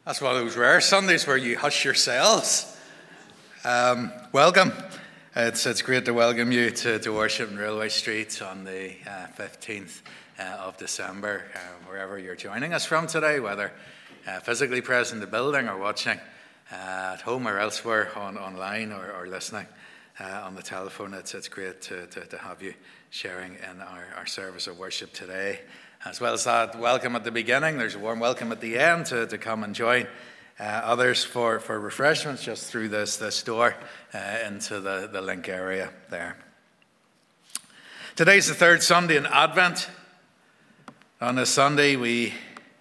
That's one of those rare Sundays where you hush yourselves. Welcome. It's great to welcome you to worship in Railway Street on the 15th of December, wherever you're joining us from today, whether physically present in the building or watching at home or elsewhere online or listening on the telephone. It's great to have you sharing in our service of worship today. As well as that welcome at the beginning, there's a warm welcome at the end to come and join others for refreshments just through this door into the link area there. Today's the third Sunday in Advent. On this Sunday we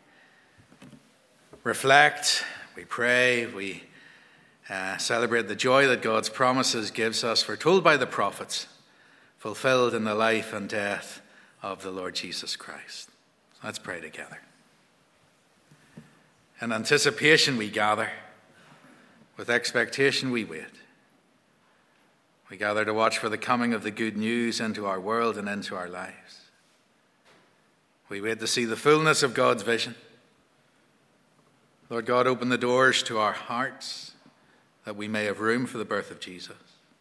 reflect, we pray, we celebrate the joy that God's promises gives us, foretold by the prophets, fulfilled in the life and death of the Lord Jesus Christ. Let's pray together. In anticipation we gather, with expectation we wait. We gather to watch for the coming of the good news into our world and into our lives. We wait to see the fullness of God's vision. Lord God, open the doors to our hearts that we may have room for the birth of Jesus.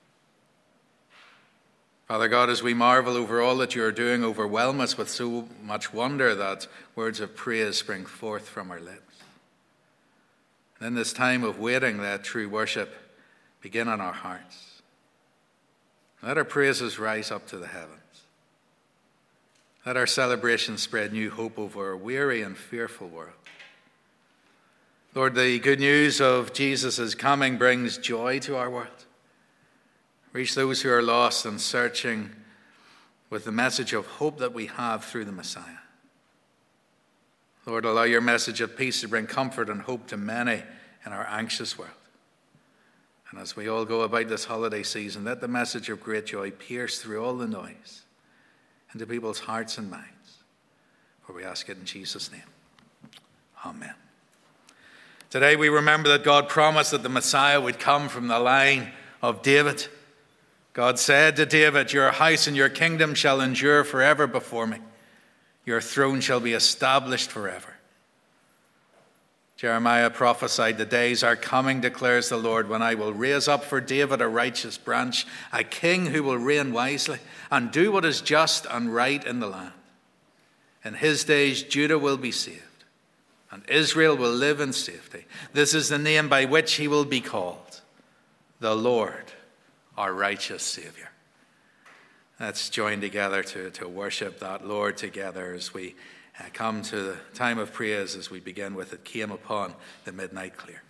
Father God, as we marvel over all that you are doing, overwhelm us with so much wonder that words of praise spring forth from our lips. And in this time of waiting, let true worship begin on our hearts. Let our praises rise up to the heavens. Let our celebrations spread new hope over a weary and fearful world. Lord, the good news of Jesus' coming brings joy to our world. Reach those who are lost and searching with the message of hope that we have through the Messiah. Lord, allow your message of peace to bring comfort and hope to many in our anxious world. And as we all go about this holiday season, let the message of great joy pierce through all the noise into people's hearts and minds. For we ask it in Jesus' name. Amen. Today we remember that God promised that the Messiah would come from the line of David. God said to David, "Your house and your kingdom shall endure forever before me. Your throne shall be established forever." Jeremiah prophesied, "The days are coming, declares the Lord, when I will raise up for David a righteous branch, a king who will reign wisely and do what is just and right in the land. In his days Judah will be saved, and Israel will live in safety. This is the name by which he will be called, the Lord, our righteous Savior." Let's join together to worship that Lord together as we come to the time of praise, as we begin with "It Came Upon the Midnight Clear."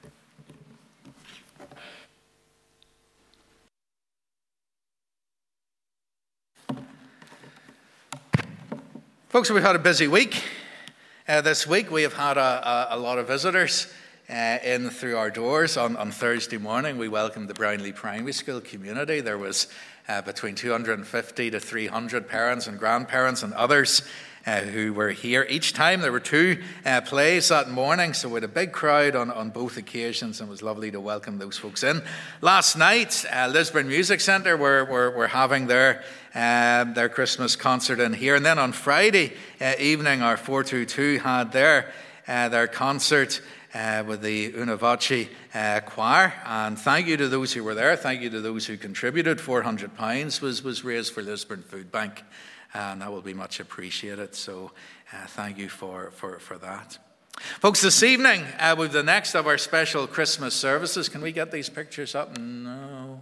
Folks, we've had a busy week. This week we have had a lot of visitors in through our doors. On Thursday morning, we welcomed the Brownlee Primary School community. There was between 250 to 300 parents and grandparents and others who were here. Each time there were two plays that morning, so we had a big crowd on both occasions, and it was lovely to welcome those folks in. Last night, Lisburn Music Centre were having their Christmas concert in here, and then on Friday evening, our 422 had their concert with the Una Voce choir. And thank you to those who were there. Thank you to those who contributed. £400 was raised for Lisburn Food Bank, and that will be much appreciated. So thank you for that. Folks, this evening with the next of our special Christmas services. Can we get these pictures up? No.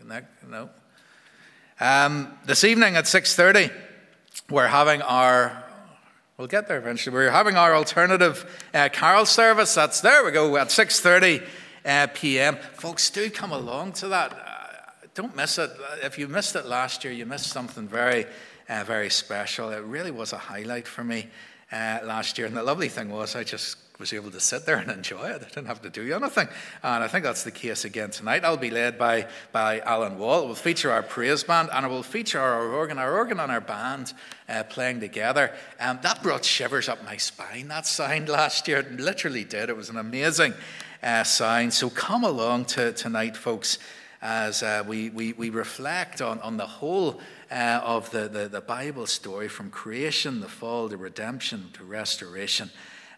This evening at 6:30, we're having we'll get there eventually. We're having our alternative carol service. There we go, at 6:30 p.m. Folks, do come along to that. Don't miss it. If you missed it last year, you missed something very, very special. It really was a highlight for me last year. And the lovely thing was I just was able to sit there and enjoy it. I didn't have to do anything. And I think that's the case again tonight. I'll be led by Alan Wall. It will feature our praise band, and it will feature our organ and our band playing together. That brought shivers up my spine, that sound last year. It literally did. It was an amazing sound. So come along tonight, folks, as we reflect on the whole of the Bible story, from creation, the fall, to redemption, to restoration.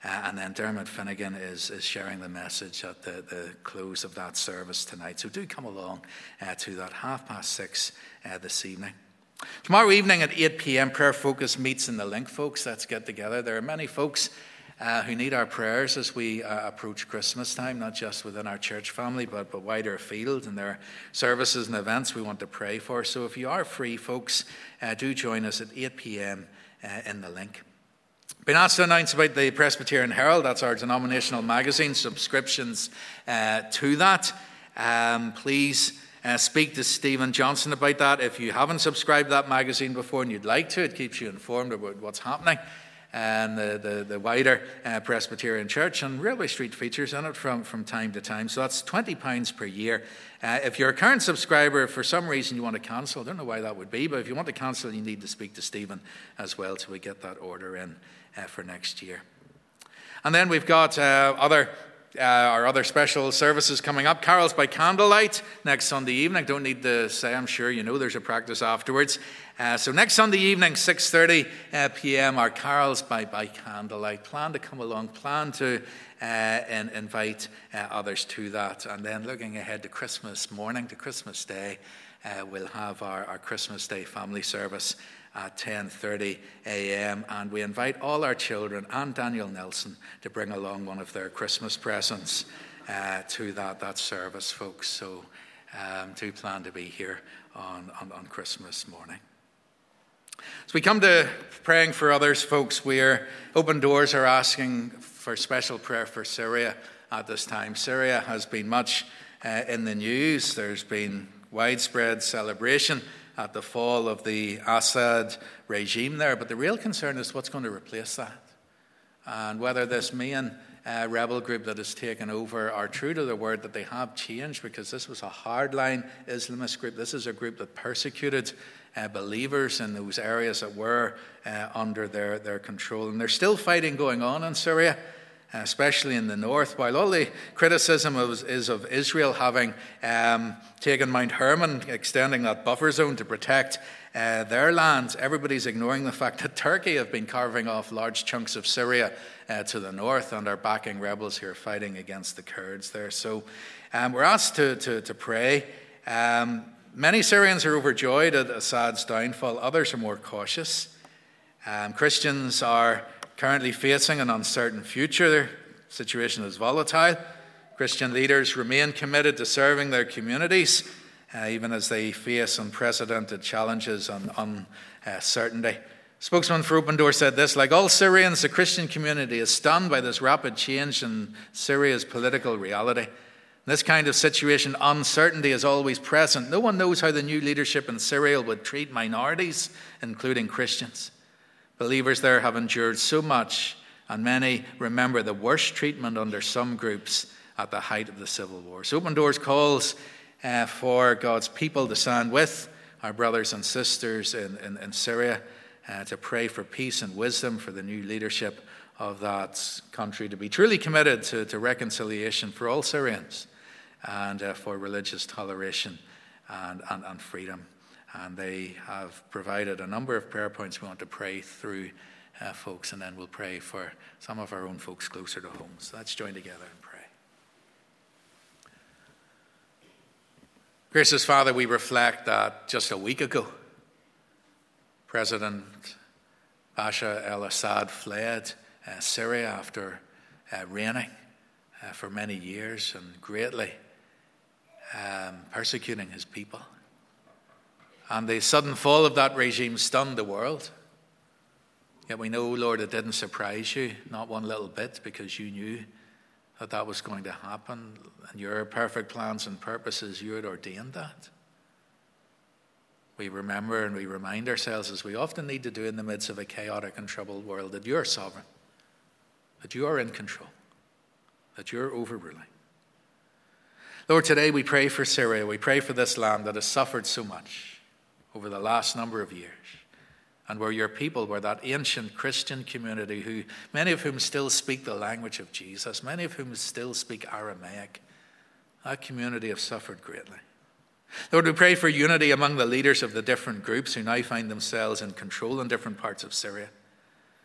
And then Dermot Finnegan is sharing the message at the close of that service tonight. So do come along to that 6:30 this evening. Tomorrow evening at 8 p.m, Prayer Focus meets in the Link, folks. Let's get together. There are many folks who need our prayers as we approach Christmas time, not just within our church family, but wider afield. And there are services and events we want to pray for. So if you are free, folks, do join us at 8 p.m. In the Link. Been asked to announce about the Presbyterian Herald. That's our denominational magazine, subscriptions to that. Please speak to Stephen Johnson about that. If you haven't subscribed to that magazine before and you'd like to, it keeps you informed about what's happening and the wider Presbyterian Church, and Railway Street features in it from time to time. So that's £20 per year. If you're a current subscriber, if for some reason you want to cancel, I don't know why that would be, but if you want to cancel, you need to speak to Stephen as well till we get that order in for next year. And then we've got our other special services coming up. Carols by Candlelight next Sunday evening. Don't need to say, I'm sure you know there's a practice afterwards. So next Sunday evening, 6:30 p.m, our Carols by Candlelight. Plan to come along, plan to invite others to that. And then looking ahead to Christmas morning, to Christmas Day, we'll have our Christmas Day family service at 10:30 a.m. And we invite all our children and Daniel Nelson to bring along one of their Christmas presents to that service, folks. So do plan to be here on Christmas morning. As we come to praying for others, folks, Open Doors are asking for special prayer for Syria at this time. Syria has been much in the news. There's been widespread celebration at the fall of the Assad regime there. But the real concern is what's going to replace that. And whether this main rebel group that has taken over are true to their word that they have changed, because this was a hardline Islamist group. This is a group that persecuted believers in those areas that were under their control. And there's still fighting going on in Syria, especially in the north. While all the criticism is of Israel having taken Mount Hermon, extending that buffer zone to protect their lands, everybody's ignoring the fact that Turkey have been carving off large chunks of Syria to the north and are backing rebels who are fighting against the Kurds there. So we're asked to pray. Many Syrians are overjoyed at Assad's downfall. Others are more cautious. Christians are currently facing an uncertain future. Their situation is volatile. Christian leaders remain committed to serving their communities, even as they face unprecedented challenges and uncertainty. Spokesman for Open Door said this: like all Syrians, the Christian community is stunned by this rapid change in Syria's political reality. In this kind of situation, uncertainty is always present. No one knows how the new leadership in Syria would treat minorities, including Christians. Believers there have endured so much, and many remember the worst treatment under some groups at the height of the civil war. So Open Doors calls for God's people to stand with our brothers and sisters in Syria, to pray for peace and wisdom for the new leadership of that country, to be truly committed to reconciliation for all Syrians, and for religious toleration and freedom. And they have provided a number of prayer points we want to pray through, folks, and then we'll pray for some of our own folks closer to home. So let's join together and pray. Gracious Father, we reflect that just a week ago, President Bashar al-Assad fled Syria after reigning for many years and greatly persecuting his people. And the sudden fall of that regime stunned the world. Yet we know, Lord, it didn't surprise you, not one little bit, because you knew that was going to happen. And your perfect plans and purposes, you had ordained that. We remember and we remind ourselves, as we often need to do in the midst of a chaotic and troubled world, that you are sovereign, that you are in control, that you're overruling. Lord, today we pray for Syria. We pray for this land that has suffered so much over the last number of years, and where your people were that ancient Christian community, who many of whom still speak the language of Jesus, many of whom still speak Aramaic. That community have suffered greatly. Lord, we pray for unity among the leaders of the different groups who now find themselves in control in different parts of Syria.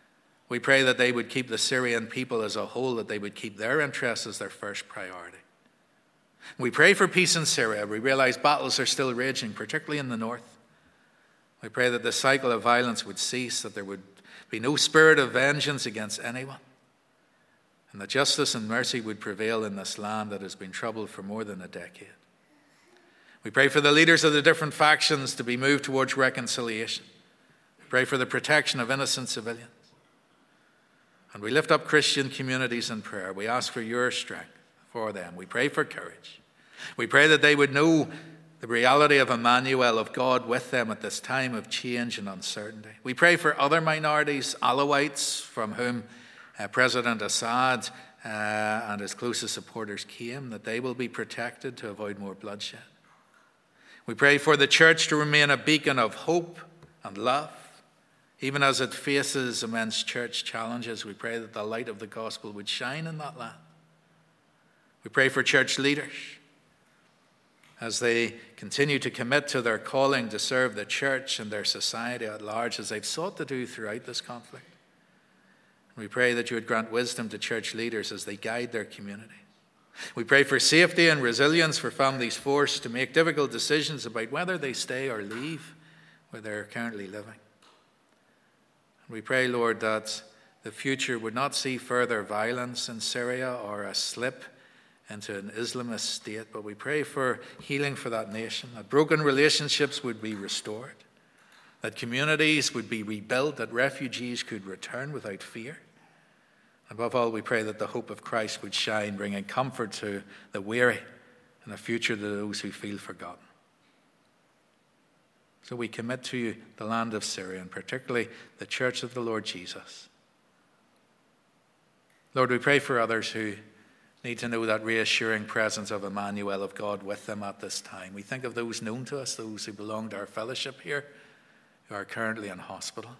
We pray that they would keep the Syrian people as a whole, that they would keep their interests as their first priority. We pray for peace in Syria. We realize battles are still raging, particularly in the north. We pray that the cycle of violence would cease, that there would be no spirit of vengeance against anyone, and that justice and mercy would prevail in this land that has been troubled for more than a decade. We pray for the leaders of the different factions to be moved towards reconciliation. We pray for the protection of innocent civilians. And we lift up Christian communities in prayer. We ask for your strength for them. We pray for courage. We pray that they would know the reality of Emmanuel, of God with them at this time of change and uncertainty. We pray for other minorities, Alawites, from whom President Assad and his closest supporters came, that they will be protected to avoid more bloodshed. We pray for the church to remain a beacon of hope and love. Even as it faces immense church challenges, we pray that the light of the gospel would shine in that land. We pray for church leaders as they continue to commit to their calling to serve the church and their society at large, as they've sought to do throughout this conflict. We pray that you would grant wisdom to church leaders as they guide their community. We pray for safety and resilience for families forced to make difficult decisions about whether they stay or leave where they're currently living. We pray, Lord, that the future would not see further violence in Syria or a slip into an Islamist state, but we pray for healing for that nation, that broken relationships would be restored, that communities would be rebuilt, that refugees could return without fear. Above all, we pray that the hope of Christ would shine, bringing comfort to the weary and a future to those who feel forgotten. So we commit to you the land of Syria, and particularly the church of the Lord Jesus. Lord, we pray for others who need to know that reassuring presence of Emmanuel, of God, with them at this time. We think of those known to us, those who belong to our fellowship here, who are currently in hospital.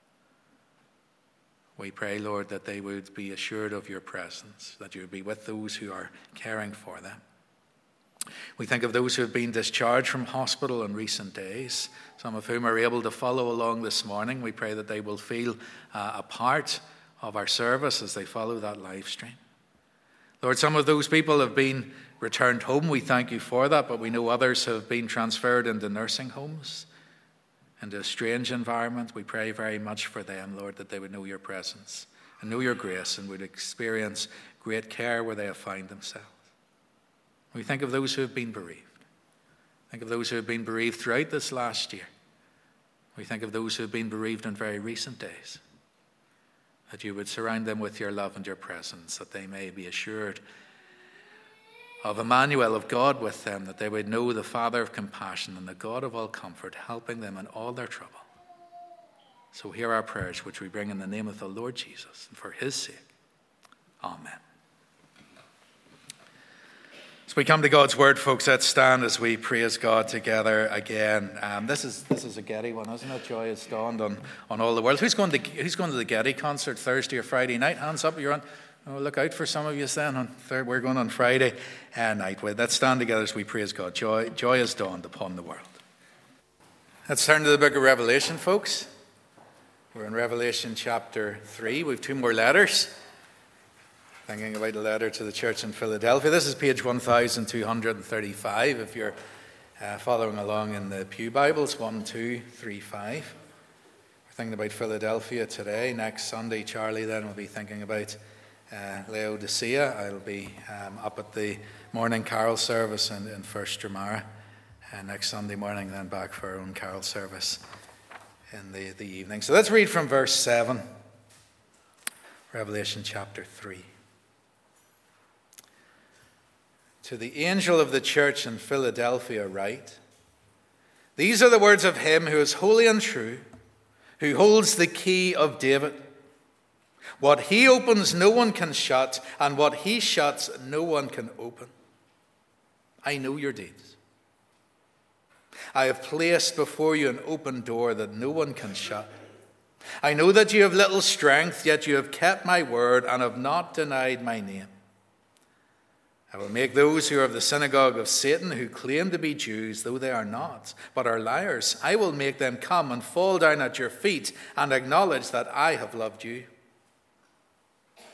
We pray, Lord, that they would be assured of your presence, that you would be with those who are caring for them. We think of those who have been discharged from hospital in recent days, some of whom are able to follow along this morning. We pray that they will feel a part of our service as they follow that live stream. Lord, some of those people have been returned home. We thank you for that, but we know others have been transferred into nursing homes, into a strange environment. We pray very much for them, Lord, that they would know your presence and know your grace and would experience great care where they have found themselves. We think of those who have been bereaved. Think of those who have been bereaved throughout this last year. We think of those who have been bereaved in very recent days. That you would surround them with your love and your presence, that they may be assured of Emmanuel, of God with them, that they would know the Father of compassion and the God of all comfort, helping them in all their trouble. So hear our prayers, which we bring in the name of the Lord Jesus, and for his sake. Amen. As we come to God's word, folks, let's stand as we praise God together again. This is a Getty one, isn't it? Joy has dawned on all the world. Who's going to the Getty concert Thursday or Friday night? Hands up, you're on. Oh, look out for some of you then. We're going on Friday night. Let's stand together as we praise God. Joy has dawned upon the world. Let's turn to the book of Revelation, folks. We're in Revelation chapter 3. We have 2 more letters. Thinking about the letter to the church in Philadelphia. This is page 1235 if you're following along in the Pew Bibles, 1235. We're thinking about Philadelphia today. Next Sunday, Charlie then will be thinking about Laodicea. I'll be up at the morning carol service in First Dramara. Next Sunday morning, then back for our own carol service in the evening. So let's read from verse 7, Revelation chapter 3. To the angel of the church in Philadelphia write, these are the words of him who is holy and true, who holds the key of David. What he opens, no one can shut, and what he shuts, no one can open. I know your deeds. I have placed before you an open door that no one can shut. I know that you have little strength, yet you have kept my word and have not denied my name. I will make those who are of the synagogue of Satan, who claim to be Jews, though they are not, but are liars, I will make them come and fall down at your feet and acknowledge that I have loved you.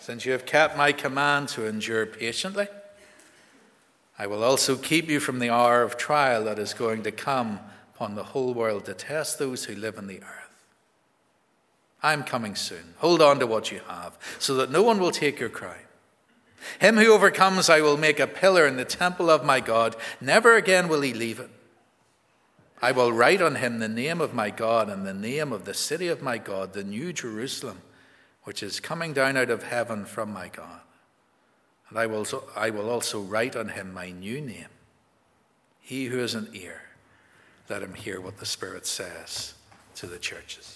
since you have kept my command to endure patiently, I will also keep you from the hour of trial that is going to come upon the whole world to test those who live on the earth. I am coming soon. Hold on to what you have, so that no one will take your crown. Him who overcomes I will make a pillar in the temple of my God. Never again will he leave it. I will write on him the name of my God and the name of the city of my God, the new Jerusalem, which is coming down out of heaven from my God. And I will also write on him my new name. He who has an ear, let him hear what the Spirit says to the churches.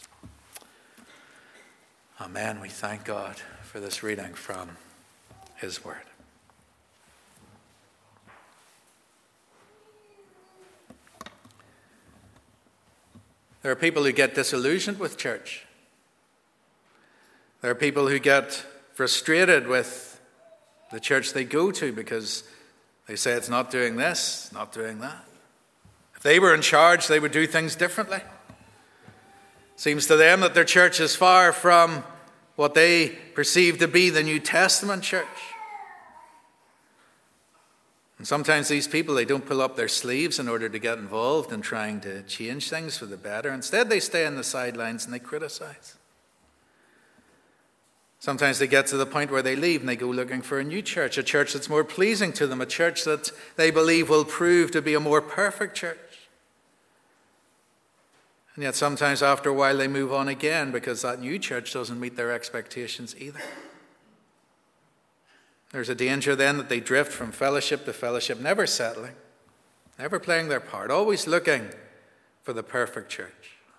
Amen. We thank God for this reading from his word. There are people who get disillusioned with church. There are people who get frustrated with the church they go to because they say it's not doing this, not doing that. If they were in charge, they would do things differently. It seems to them that their church is far from what they perceive to be the New Testament church. And sometimes these people, they don't pull up their sleeves in order to get involved in trying to change things for the better. Instead, they stay on the sidelines and they criticize. Sometimes they get to the point where they leave and they go looking for a new church, a church that's more pleasing to them, a church that they believe will prove to be a more perfect church. And yet sometimes after a while they move on again because that new church doesn't meet their expectations either. There's a danger then that they drift from fellowship to fellowship, never settling, never playing their part, always looking for the perfect church.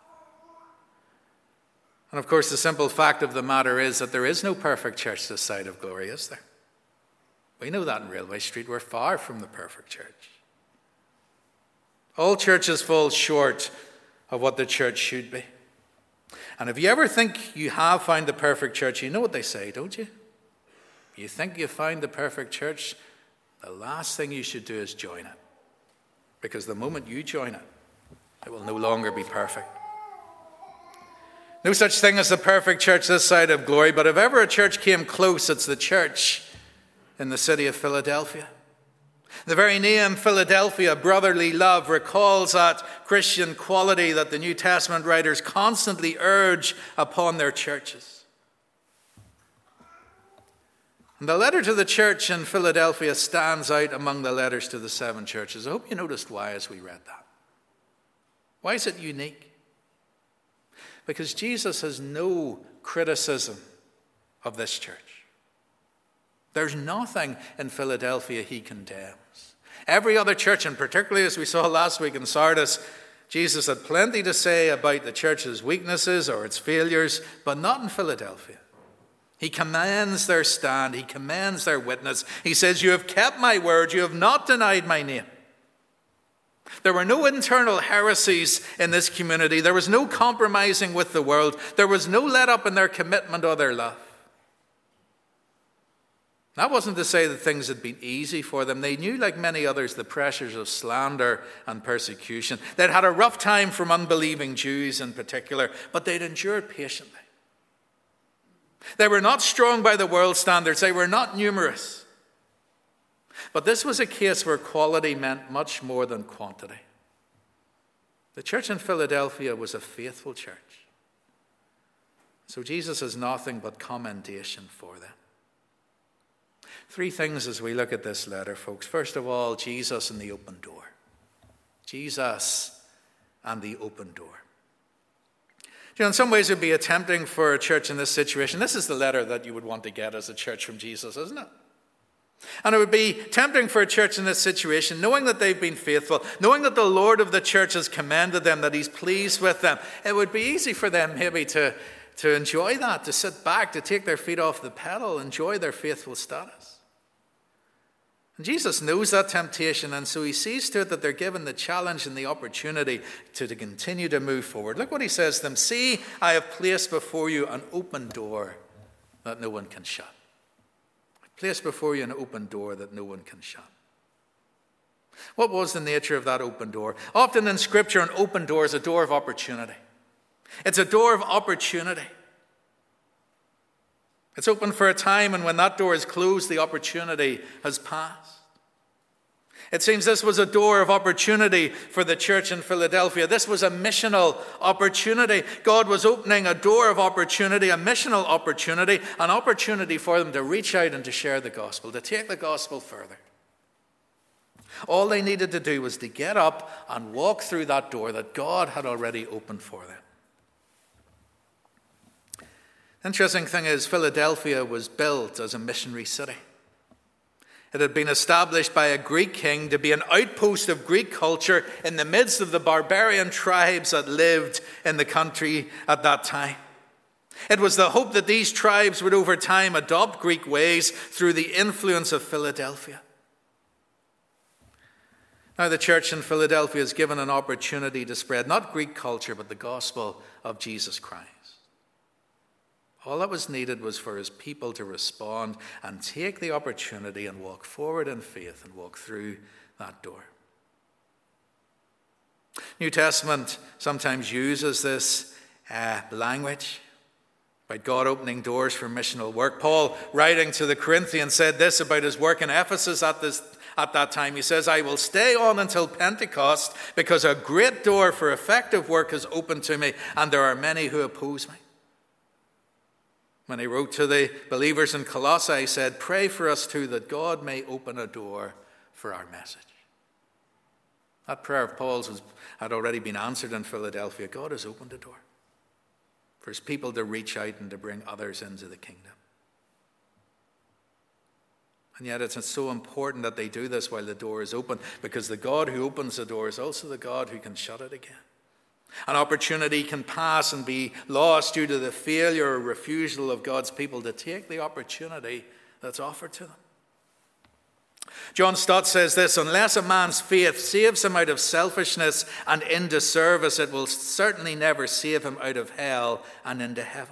And of course, the simple fact of the matter is that there is no perfect church this side of glory, is there? We know that in Railway Street. We're far from the perfect church. All churches fall short of what the church should be. And if you ever think you have found the perfect church, you know what they say, don't you? You think you've found the perfect church, the last thing you should do is join it. Because the moment you join it, it will no longer be perfect. No such thing as the perfect church this side of glory, but if ever a church came close, it's the church in the city of Philadelphia. The very name Philadelphia, brotherly love, recalls that Christian quality that the New Testament writers constantly urge upon their churches. And the letter to the church in Philadelphia stands out among the letters to the 7 churches. I hope you noticed why as we read that. Why is it unique? Because Jesus has no criticism of this church. There's nothing in Philadelphia he condemns. Every other church, and particularly as we saw last week in Sardis, Jesus had plenty to say about the church's weaknesses or its failures, but not in Philadelphia. He commends their stand. He commends their witness. He says, "You have kept my word. You have not denied my name." There were no internal heresies in this community. There was no compromising with the world. There was no let up in their commitment or their love. That wasn't to say that things had been easy for them. They knew, like many others, the pressures of slander and persecution. They'd had a rough time from unbelieving Jews in particular, but they'd endured patiently. They were not strong by the world's standards. They were not numerous. But this was a case where quality meant much more than quantity. The church in Philadelphia was a faithful church. So Jesus has nothing but commendation for them. 3 things as we look at this letter, folks. First of all, Jesus and the open door. Jesus and the open door. You know, in some ways it would be tempting for a church in this situation. This is the letter that you would want to get as a church from Jesus, isn't it? And it would be tempting for a church in this situation, knowing that they've been faithful, knowing that the Lord of the church has commended them, that he's pleased with them. It would be easy for them maybe to enjoy that, to sit back, to take their feet off the pedal, enjoy their faithful status. And Jesus knows that temptation, and so he sees to it that they're given the challenge and the opportunity to continue to move forward. Look what he says to them. "See, I have placed before you an open door that no one can shut." Place before you an open door that no one can shut. What was the nature of that open door? Often in Scripture, an open door is a door of opportunity. It's a door of opportunity. It's open for a time, and when that door is closed, the opportunity has passed. It seems this was a door of opportunity for the church in Philadelphia. This was a missional opportunity. God was opening a door of opportunity, a missional opportunity, an opportunity for them to reach out and to share the gospel, to take the gospel further. All they needed to do was to get up and walk through that door that God had already opened for them. The interesting thing is, Philadelphia was built as a missionary city. It had been established by a Greek king to be an outpost of Greek culture in the midst of the barbarian tribes that lived in the country at that time. It was the hope that these tribes would over time adopt Greek ways through the influence of Philadelphia. Now the church in Philadelphia is given an opportunity to spread not Greek culture, but the gospel of Jesus Christ. All that was needed was for his people to respond and take the opportunity and walk forward in faith and walk through that door. New Testament sometimes uses this language about God opening doors for missional work. Paul, writing to the Corinthians, said this about his work in Ephesus at that time. He says, "I will stay on until Pentecost because a great door for effective work is open to me, and there are many who oppose me." When he wrote to the believers in Colossae, he said, "Pray for us too, that God may open a door for our message." That prayer of Paul's had already been answered in Philadelphia. God has opened a door for his people to reach out and to bring others into the kingdom. And yet it's so important that they do this while the door is open, because the God who opens the door is also the God who can shut it again. An opportunity can pass and be lost due to the failure or refusal of God's people to take the opportunity that's offered to them. John Stott says this: "Unless a man's faith saves him out of selfishness and into service, it will certainly never save him out of hell and into heaven."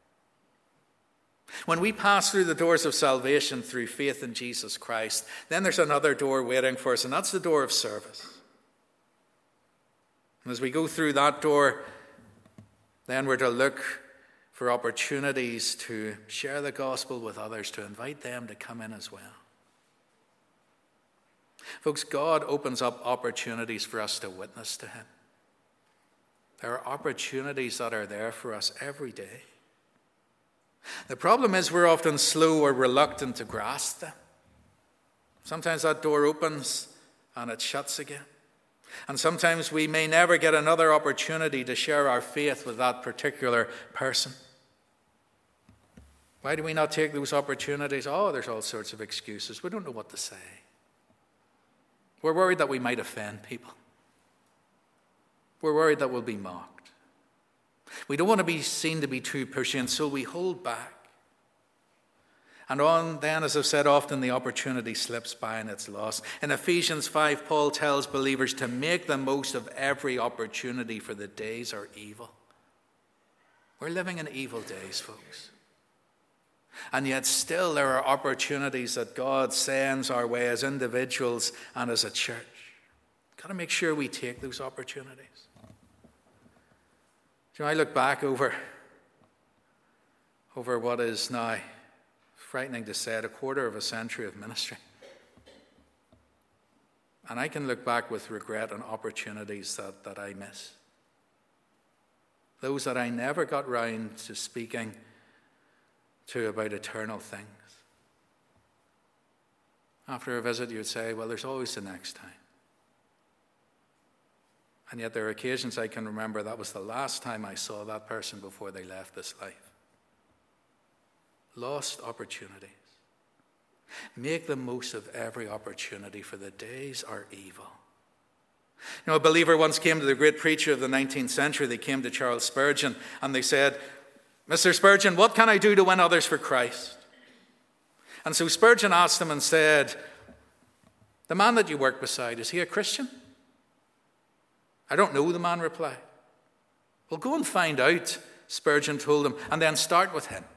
When we pass through the doors of salvation through faith in Jesus Christ, then there's another door waiting for us, and that's the door of service. And as we go through that door, then we're to look for opportunities to share the gospel with others, to invite them to come in as well. Folks, God opens up opportunities for us to witness to him. There are opportunities that are there for us every day. The problem is we're often slow or reluctant to grasp them. Sometimes that door opens and it shuts again. And sometimes we may never get another opportunity to share our faith with that particular person. Why do we not take those opportunities? Oh, there's all sorts of excuses. We don't know what to say. We're worried that we might offend people. We're worried that we'll be mocked. We don't want to be seen to be too pushy, and so we hold back. And then, as I've said, often the opportunity slips by and it's lost. In Ephesians 5, Paul tells believers to make the most of every opportunity, for the days are evil. We're living in evil days, folks. And yet still there are opportunities that God sends our way as individuals and as a church. Got to make sure we take those opportunities. You know, I look back over what is now, frightening to say, a quarter of a century of ministry. And I can look back with regret on opportunities that I miss. Those that I never got round to speaking to about eternal things. After a visit, you'd say, well, there's always the next time. And yet there are occasions I can remember that was the last time I saw that person before they left this life. Lost opportunities. Make the most of every opportunity, for the days are evil. You know, a believer once came to the great preacher of the 19th century. They came to Charles Spurgeon and they said, Mr. Spurgeon, what can I do to win others for Christ? And so Spurgeon asked him and said, the man that you work beside, is he a Christian? I don't know, the man replied. Well, go and find out, Spurgeon told him, and then start with him.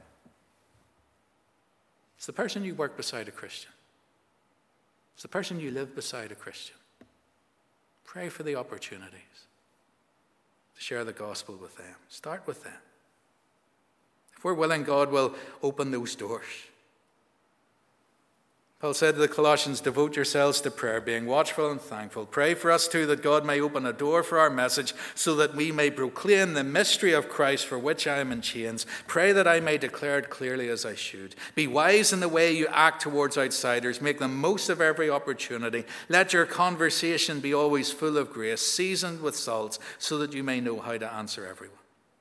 Is the person you work beside a Christian? Is the person you live beside a Christian? Pray for the opportunities to share the gospel with them. Start with them. If we're willing, God will open those doors. Paul said to the Colossians, devote yourselves to prayer, being watchful and thankful. Pray for us too, that God may open a door for our message, so that we may proclaim the mystery of Christ, for which I am in chains. Pray that I may declare it clearly as I should. Be wise in the way you act towards outsiders. Make the most of every opportunity. Let your conversation be always full of grace, seasoned with salt, so that you may know how to answer everyone.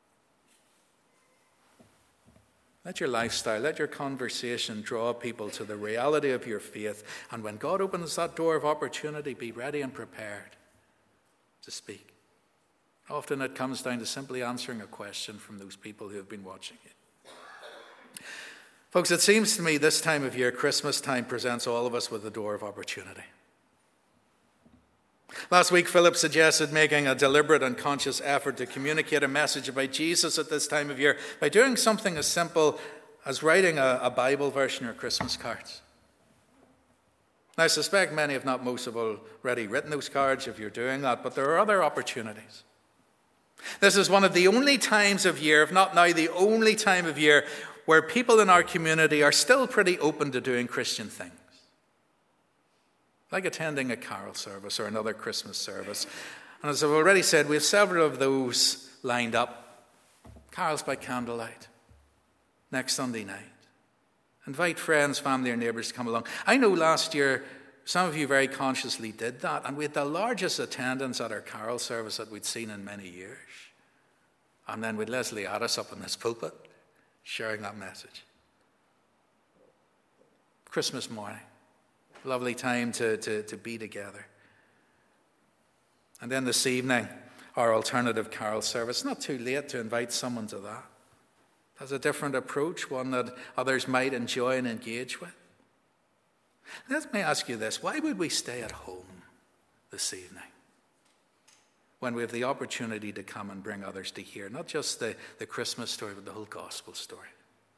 Let your lifestyle, let your conversation draw people to the reality of your faith. And when God opens that door of opportunity, be ready and prepared to speak. Often it comes down to simply answering a question from those people who have been watching you. Folks, it seems to me this time of year, Christmas time, presents all of us with a door of opportunity. Last week, Philip suggested making a deliberate and conscious effort to communicate a message about Jesus at this time of year by doing something as simple as writing a Bible verse in your Christmas cards. Now, I suspect many, if not most, have already written those cards if you're doing that, but there are other opportunities. This is one of the only times of year, if not now the only time of year, where people in our community are still pretty open to doing Christian things. Like attending a carol service or another Christmas service. And as I've already said, we have several of those lined up. Carols by candlelight, next Sunday night. Invite friends, family, or neighbours to come along. I know last year some of you very consciously did that, and we had the largest attendance at our carol service that we'd seen in many years. And then with Leslie Addis up in this pulpit, sharing that message. Christmas morning. Lovely time to be together. And then this evening, our alternative carol service. Not too late to invite someone to that. Has a different approach, one that others might enjoy and engage with. Let me ask you this. Why would we stay at home this evening when we have the opportunity to come and bring others to hear not just the Christmas story, but the whole gospel story?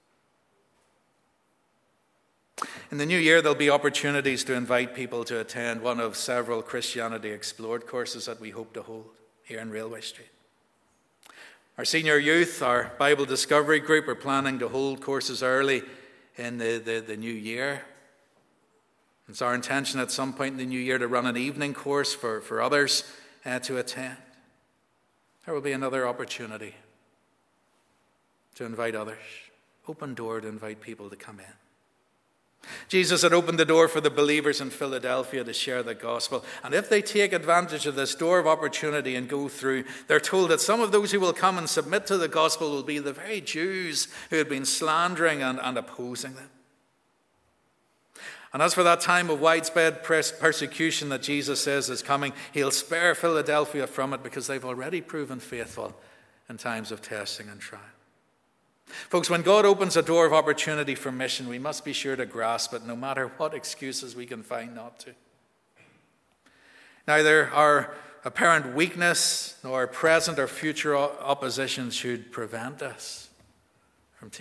In the new year, there'll be opportunities to invite people to attend one of several Christianity Explored courses that we hope to hold here in Railway Street. Our senior youth, our Bible Discovery Group, are planning to hold courses early in the new year. It's our intention at some point in the new year to run an evening course for others to attend. There will be another opportunity to invite others. Open door to invite people to come in. Jesus had opened the door for the believers in Philadelphia to share the gospel. And if they take advantage of this door of opportunity and go through, they're told that some of those who will come and submit to the gospel will be the very Jews who had been slandering and opposing them. And as for that time of widespread persecution that Jesus says is coming, he'll spare Philadelphia from it because they've already proven faithful in times of testing and trial. Folks, when God opens a door of opportunity for mission, we must be sure to grasp it, no matter what excuses we can find not to. Neither our apparent weakness nor present or future opposition should prevent us from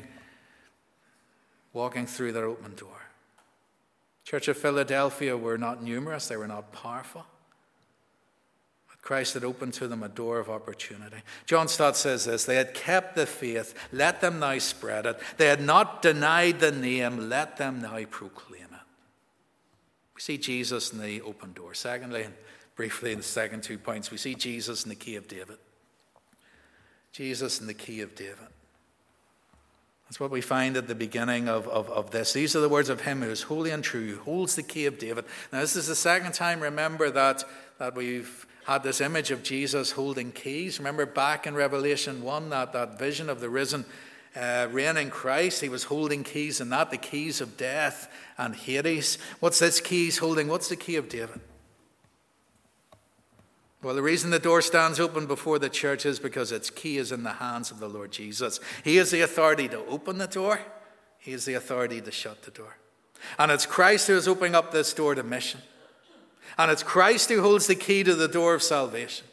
walking through that open door. Church of Philadelphia were not numerous, they were not powerful. Christ had opened to them a door of opportunity. John Stott says this: they had kept the faith, let them now spread it. They had not denied the name, let them now proclaim it. We see Jesus in the open door. Secondly, and briefly in the second 2 points, we see Jesus in the key of David. Jesus in the key of David. That's what we find at the beginning of this. These are the words of him who is holy and true, who holds the key of David. Now, this is the second time, remember, that we've had this image of Jesus holding keys. Remember back in Revelation 1, that vision of the risen, reigning Christ. He was holding keys, and the keys of death and Hades. What's this keys holding? What's the key of David? Well, the reason the door stands open before the church is because its key is in the hands of the Lord Jesus. He has the authority to open the door. He has the authority to shut the door. And it's Christ who is opening up this door to mission. And it's Christ who holds the key to the door of salvation.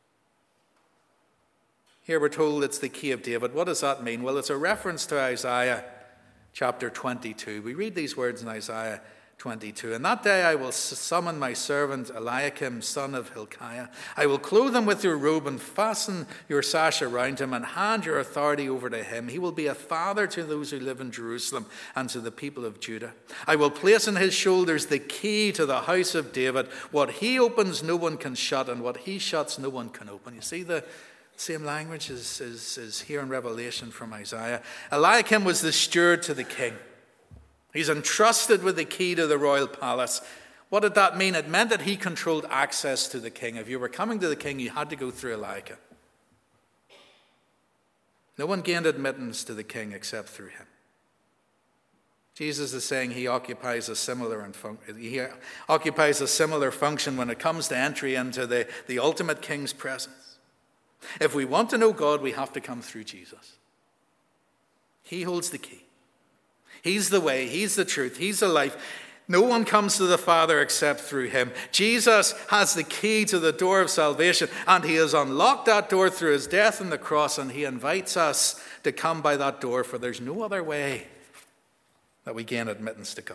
Here we're told it's the key of David. What does that mean? Well, it's a reference to Isaiah chapter 22. We read these words in Isaiah 22. "In that day I will summon my servant Eliakim, son of Hilkiah. I will clothe him with your robe and fasten your sash around him and hand your authority over to him. He will be a father to those who live in Jerusalem and to the people of Judah. I will place on his shoulders the key to the house of David. What he opens, no one can shut, and what he shuts, no one can open." You see, the same language is here in Revelation from Isaiah. Eliakim was the steward to the king. He's entrusted with the key to the royal palace. What did that mean? It meant that he controlled access to the king. If you were coming to the king, you had to go through Eliakim. No one gained admittance to the king except through him. Jesus is saying he occupies a similar function when it comes to entry into the ultimate king's presence. If we want to know God, we have to come through Jesus. He holds the key. He's the way, he's the truth, he's the life. No one comes to the Father except through him. Jesus has the key to the door of salvation, and he has unlocked that door through his death on the cross, and he invites us to come by that door, for there's no other way that we gain admittance to God.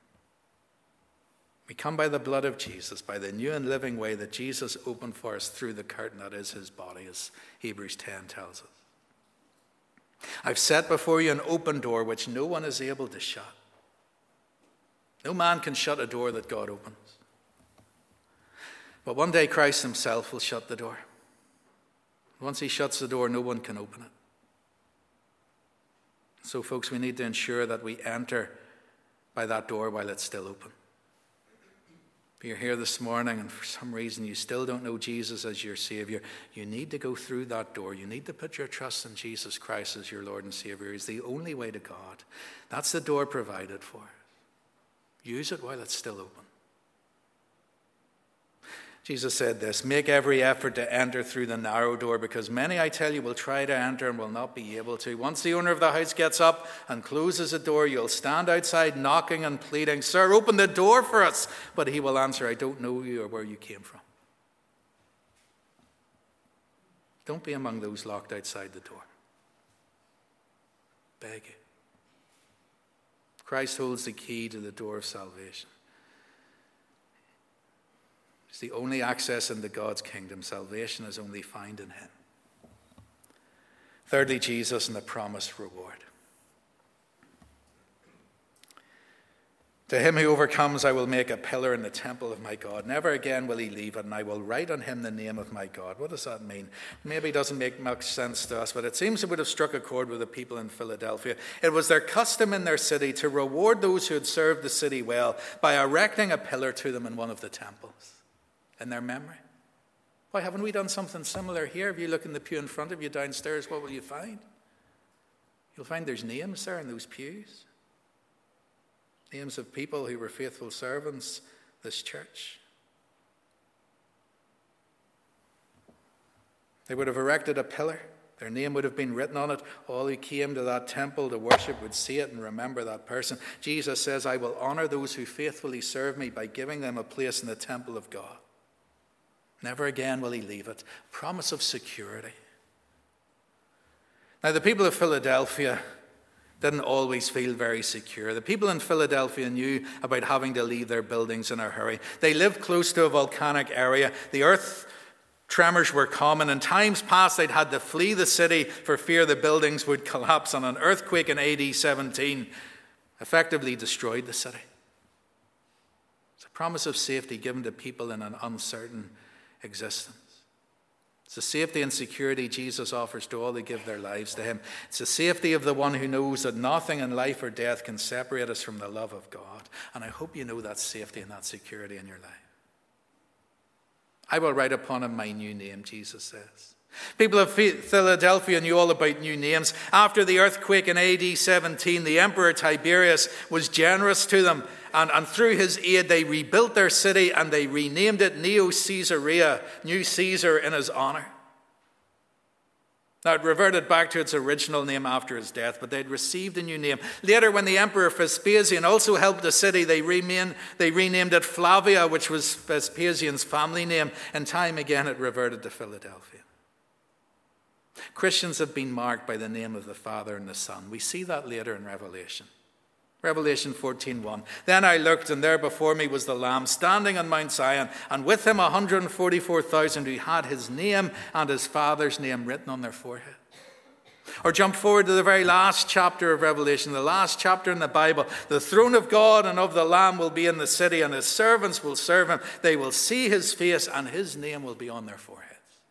We come by the blood of Jesus, by the new and living way that Jesus opened for us through the curtain that is his body, as Hebrews 10 tells us. "I've set before you an open door which no one is able to shut." No man can shut a door that God opens. But one day Christ himself will shut the door. Once he shuts the door, no one can open it. So, folks, we need to ensure that we enter by that door while it's still open. If you're here this morning and for some reason you still don't know Jesus as your Savior, you need to go through that door. You need to put your trust in Jesus Christ as your Lord and Savior. He's the only way to God. That's the door provided for. Use it while it's still open. Jesus said this, "Make every effort to enter through the narrow door, because many, I tell you, will try to enter and will not be able to. Once the owner of the house gets up and closes the door, you'll stand outside knocking and pleading, 'Sir, open the door for us.' But he will answer, 'I don't know you or where you came from.'" Don't be among those locked outside the door. Beg you. Christ holds the key to the door of salvation. It's the only access into God's kingdom. Salvation is only found in him. Thirdly, Jesus and the promised reward. "To him who overcomes, I will make a pillar in the temple of my God. Never again will he leave it, and I will write on him the name of my God." What does that mean? Maybe it doesn't make much sense to us, but it seems it would have struck a chord with the people in Philadelphia. It was their custom in their city to reward those who had served the city well by erecting a pillar to them in one of the temples in their memory. Why haven't we done something similar here? If you look in the pew in front of you downstairs, what will you find? You'll find there's names there in those pews. Names of people who were faithful servants, this church. They would have erected a pillar. Their name would have been written on it. All who came to that temple to worship would see it and remember that person. Jesus says, "I will honor those who faithfully serve me by giving them a place in the temple of God. Never again will he leave it." Promise of security. Now, the people of Philadelphia didn't always feel very secure. The people in Philadelphia knew about having to leave their buildings in a hurry. They lived close to a volcanic area. The earth tremors were common. In times past, they'd had to flee the city for fear the buildings would collapse, and an earthquake in AD 17 effectively destroyed the city. It's a promise of safety given to people in an uncertain existence. It's the safety and security Jesus offers to all who give their lives to him. It's the safety of the one who knows that nothing in life or death can separate us from the love of God. And I hope you know that safety and that security in your life. "I will write upon him my new name," Jesus says. People of Philadelphia knew all about new names. After the earthquake in AD 17, the Emperor Tiberius was generous to them. And through his aid, they rebuilt their city and they renamed it Neo-Caesarea, New Caesar, in his honor. Now, it reverted back to its original name after his death, but they'd received a new name. Later, when the Emperor Vespasian also helped the city, they renamed it Flavia, which was Vespasian's family name. And time again, it reverted to Philadelphia. Christians have been marked by the name of the Father and the Son. We see that later in Revelation. Revelation 14:1. Then I looked, and there before me was the Lamb standing on Mount Zion, and with him 144,000 who had his name and his Father's name written on their forehead. Or jump forward to the very last chapter of Revelation, the last chapter in the Bible. The throne of God and of the Lamb will be in the city, and his servants will serve him. They will see his face, and his name will be on their foreheads.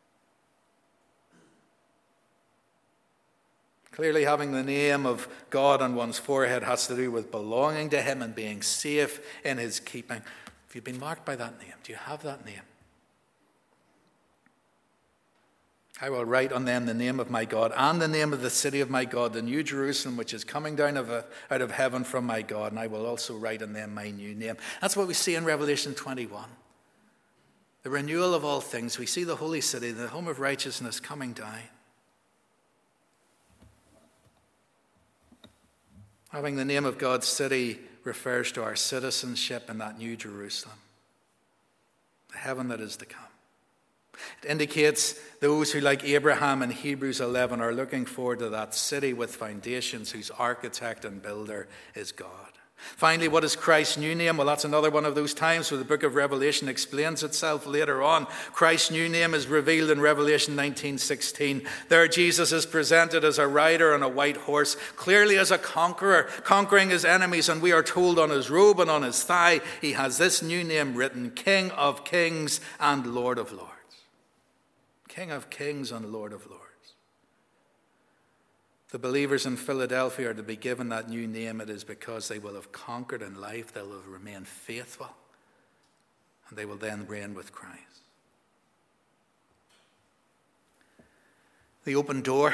Clearly, having the name of God on one's forehead has to do with belonging to him and being safe in his keeping. Have you been marked by that name? Do you have that name? I will write on them the name of my God and the name of the city of my God, the new Jerusalem, which is coming down out of heaven from my God, and I will also write on them my new name. That's what we see in Revelation 21. The renewal of all things. We see the holy city, the home of righteousness, coming down. Having the name of God's city refers to our citizenship in that new Jerusalem, the heaven that is to come. It indicates those who, like Abraham in Hebrews 11, are looking forward to that city with foundations whose architect and builder is God. Finally, what is Christ's new name? Well, that's another one of those times where the book of Revelation explains itself later on. Christ's new name is revealed in Revelation 19:16. There Jesus is presented as a rider on a white horse, clearly as a conqueror, conquering his enemies, and we are told on his robe and on his thigh he has this new name written, King of Kings and Lord of Lords. King of Kings and Lord of Lords. The believers in Philadelphia are to be given that new name. It is because they will have conquered in life, they will have remained faithful, and they will then reign with Christ. The open door,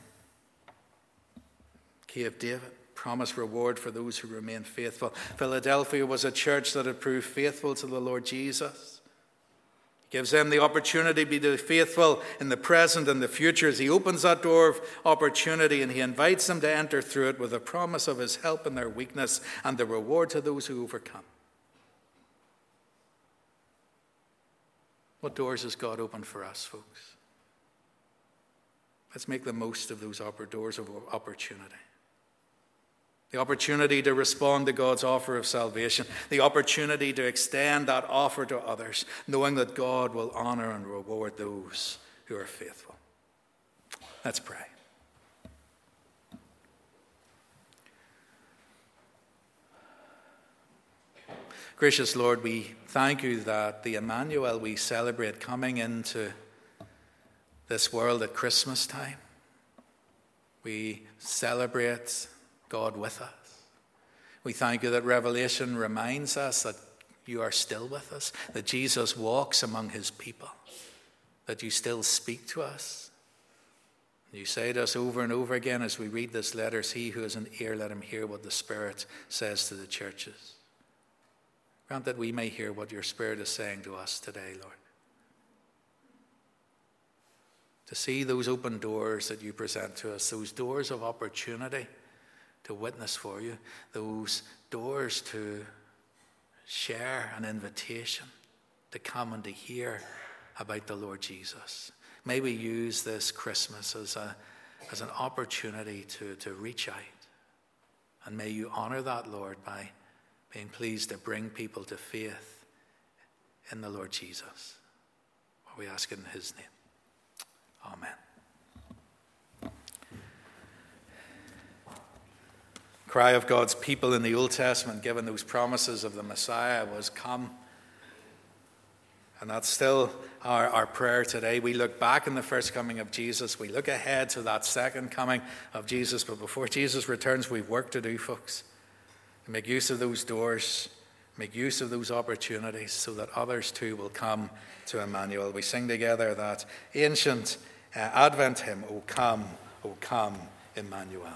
key of David, promised reward for those who remain faithful. Philadelphia was a church that had proved faithful to the Lord Jesus. Gives them the opportunity to be faithful in the present and the future as he opens that door of opportunity, and he invites them to enter through it with a promise of his help in their weakness and the reward to those who overcome. What doors has God opened for us, folks? Let's make the most of those doors of opportunity. The opportunity to respond to God's offer of salvation. The opportunity to extend that offer to others, knowing that God will honor and reward those who are faithful. Let's pray. Gracious Lord, we thank you that the Emmanuel we celebrate coming into this world at Christmas time, we celebrate God with us. We thank you that Revelation reminds us that you are still with us, that Jesus walks among his people, that you still speak to us. You say to us over and over again as we read this letter, he who has an ear, let him hear what the Spirit says to the churches. Grant that we may hear what your Spirit is saying to us today, Lord. To see those open doors that you present to us, those doors of opportunity to witness for you, those doors to share an invitation to come and to hear about the Lord Jesus. May we use this Christmas as an opportunity to reach out. And may you honor that, Lord, by being pleased to bring people to faith in the Lord Jesus. We ask it in his name. Amen. Cry of God's people in the Old Testament, given those promises of the Messiah, was come. And that's still our prayer today. We look back in the first coming of Jesus. We look ahead to that second coming of Jesus. But before Jesus returns, we've work to do, folks. Make use of those doors. Make use of those opportunities so that others too will come to Emmanuel. We sing together that ancient Advent hymn, O come, Emmanuel.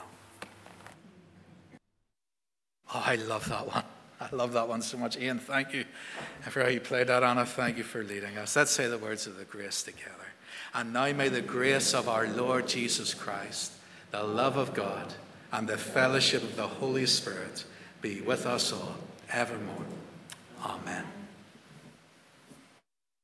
Oh, I love that one. I love that one so much. Ian, thank you for how you played that, Anna. Thank you for leading us. Let's say the words of the grace together. And now may the grace of our Lord Jesus Christ, the love of God, and the fellowship of the Holy Spirit be with us all evermore. Amen.